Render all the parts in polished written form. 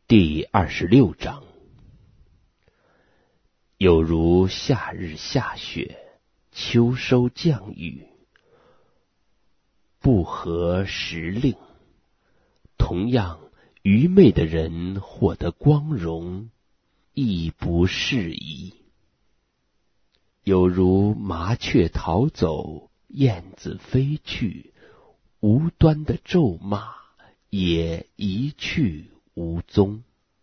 第26章。有如夏日下雪，秋收降雨，不合时令。同样，愚昧的人获得光荣，亦不适宜。有如麻雀逃走，燕子飞去，无端的咒骂也一去无踪。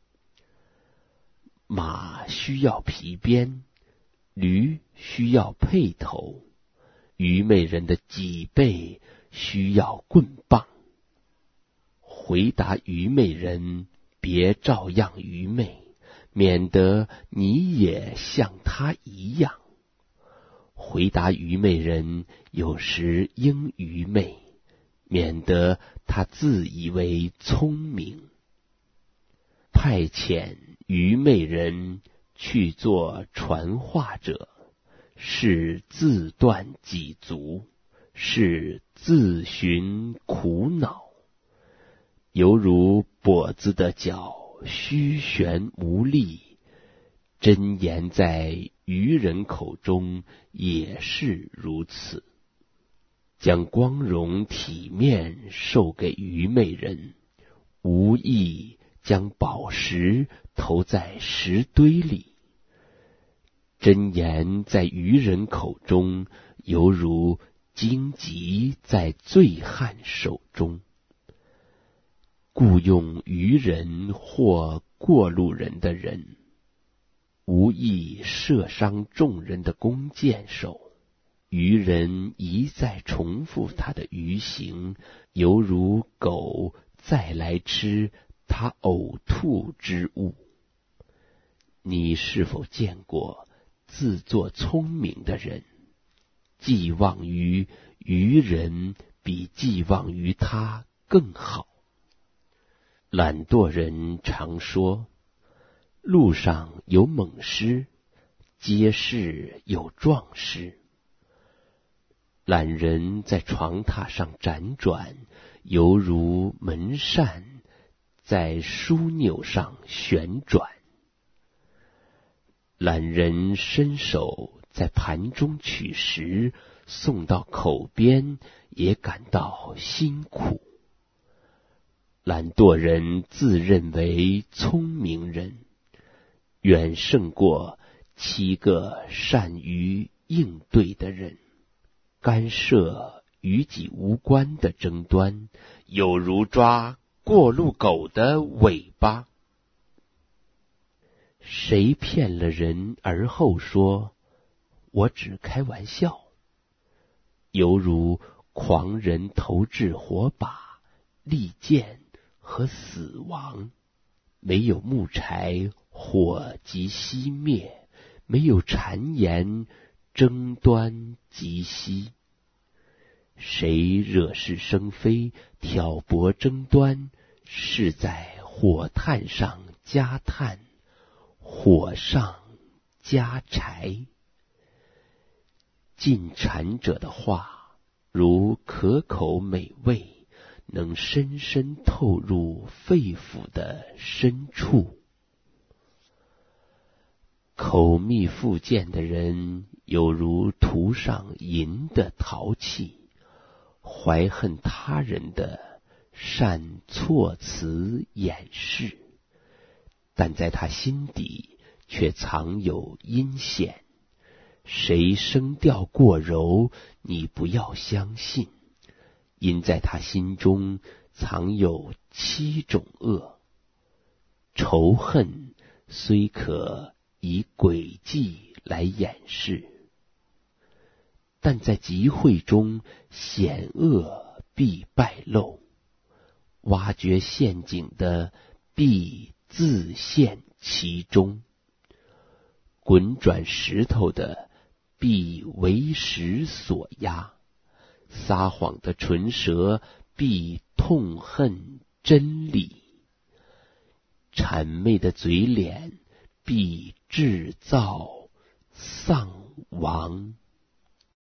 马需要皮鞭，驴需要辔头，愚昧人的脊背需要棍棒。回答愚昧人，别照样愚昧，免得你也像他一样。回答愚昧人，有时应愚昧，免得他自以为聪明。派遣愚昧人去做传话者，是自断己足，是自寻苦恼。犹如跛子的脚虚悬无力，真言在愚人口中也是如此。将光荣体面授给愚昧人，无异将宝石投在石堆里。真言在愚人口中，犹如荆棘在醉汉手中。雇用愚人或过路人的人，无意射伤众人的弓箭手。愚人一再重复他的愚行，犹如狗再来吃他呕吐之物。你是否见过自作聪明的人，寄望于愚人比寄望于他更好？懒惰人常说，路上有猛狮，街市有壮狮。懒人在床榻上辗转，犹如门扇在枢纽上旋转。懒人伸手在盘中取食，送到口边，也感到辛苦。懒惰人自认为聪明人，远胜过7个善于应对的人。干涉与己无关的争端，有如抓过路狗的尾巴。谁骗了人而后说，我只开玩笑，犹如狂人投掷火把、利剑和死亡。没有木柴，火即熄灭；没有谗言，争端即息。谁惹是生非，挑拨争端，是在火炭上加炭，火上加柴。进谗者的话，如可口美味，能深深透入肺腑的深处。口蜜腹剑的人，有如涂上银的陶器，怀恨他人的善措辞掩饰，但在他心底却藏有阴险。谁声调过柔，你不要相信，因在他心中藏有7种恶。仇恨虽可以诡计来掩饰，但在集会中险恶必败露，挖掘陷阱的必自陷其中，滚转石头的必为石所压，撒谎的唇舌必痛恨真理，谄媚的嘴脸必制造丧亡。